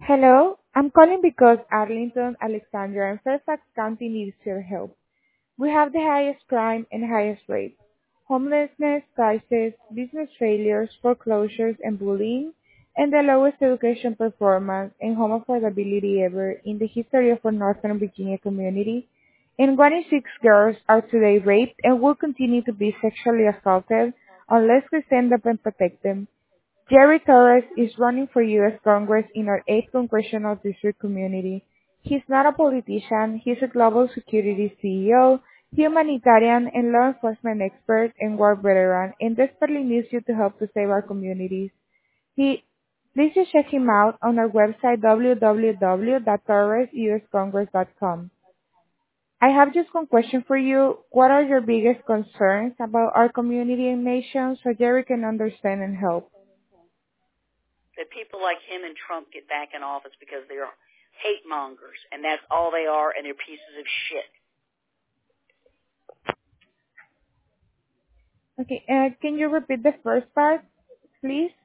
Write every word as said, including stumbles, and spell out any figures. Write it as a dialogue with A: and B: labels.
A: Hello, I'm calling because Arlington, Alexandria, and Fairfax County needs your help. We have the highest crime and highest rates. Homelessness, crisis, business failures, foreclosures, and bullying, and the lowest education performance and home affordability ever in the history of our Northern Virginia community. And one in six girls are today raped and will continue to be sexually assaulted unless we stand up and protect them. Jerry Torres is running for U S Congress in our eighth Congressional District community. He's not a politician, he's a global security C E O, humanitarian and law enforcement expert and war veteran, and desperately needs you to help to save our communities. He, please just check him out on our website w w w dot torres u s congress dot com. I have just one question for you. What are your biggest concerns about our community and nation so Jerry can understand and help?
B: That people like him and Trump get back in office because they're hate mongers, and that's all they are, and they're pieces of shit.
A: Okay, uh, can you repeat the first part, please?